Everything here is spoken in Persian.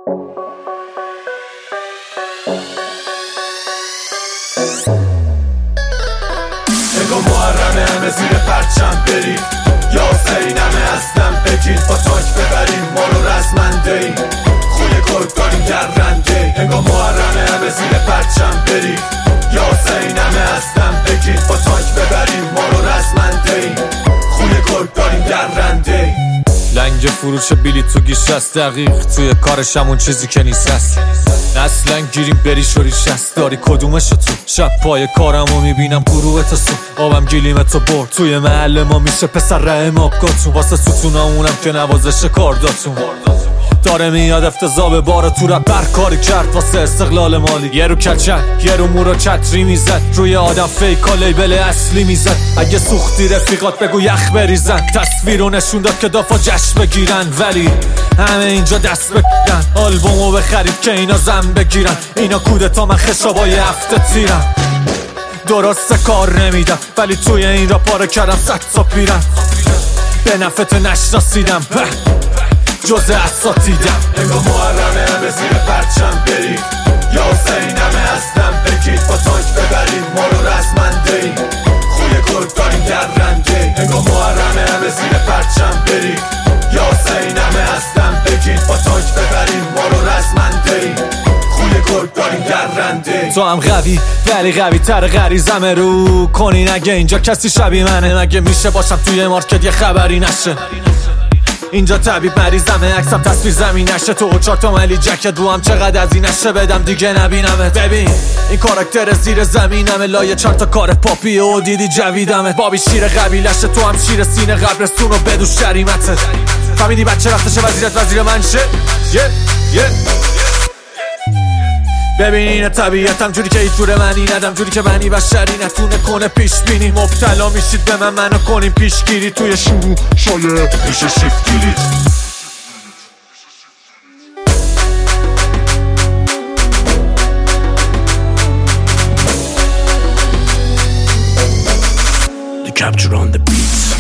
انگاه محرمه همه زیر پرچم بریم، یا حسینمه هستم بگین با تانک ببریم ما رو رزمنده. خوی کرد داریم درنده. انگاه محرمه همه زیر پرچم بریم، یا حسینمه هستم بگین با تانک ببریم ما رو رزمنده. خوی کرد داریم درنده. لنگ فروش بلیط تو گیش است دقیق، توی کارش همون چیزی که نیست است. اصلا گیریم بری شوریش است، داری کدومشو تو؟ شب پای کارمو میبینم گروه تا سو، آبم گلیمتو برد. توی محل ما میشه پسر رحم آبگاتون، واسه ستونامونم که نوازش کارداتون. داره میاد افتضاح باره تو رب برکاری کرد واسه استقلال مالی. یه رو کچک یه رو مورا چتری میزد، روی آدم فیکا لیبل اصلی میزد. اگه سوختی رفیقات بگو یخ بریزن، تصویر رو نشون داد که دافا جشن بگیرن. ولی همه اینجا دست بگیرن، آلبومو بخرید که اینا زن بگیرن. اینا کودتا من خشابای هفته تیرم، درسته کار نمیدم ولی توی این را پاره کردم 100 تا پیرم. به نفت نشناسیدم جز اساتیدم. انگاه محرمه همه زیر پرچم بریم، یا حسینمه هستم بگید با تانک ببریم ما رو رزمنده. خوی کرد داریم درنده. انگاه محرمه همه زیر پرچم بریم، یا حسینمه هستم بگید با تانک ببریم ما رو رزمنده. خوی کرد داریم درنده. تو هم قوی ولی قوی تر غریزمه رو کنین اگه اینجا کسی شبیه منه. مگه میشه باشم توی مارکت یه خبری نشه؟ اینجا طبیب مریضمه، عکسم تصویر زمین نشه. تو 4 تا ملی جکت رو هم چقدر از این نشه بدم دیگه نبینمت. ببین این کاراکتر زیر زمینمه، لایه 4 تا کار پاپی و دیدی جویدمه. بابی شیر قبیلشه، تو هم شیر سینه قبرستون و بدوش جریمته. فهمیدی بچه رفتشه وزیرت وزیر من شه؟ ببین اینه طبیعتم، جوری که هیچ جور منی ندم، جوری که منی بشری نتونه کنه پیش بینی. مبتلا میشید به من منو کنیم پیشگیری، توی شروع شاید میشه شیفت گیری. The capture on the beats.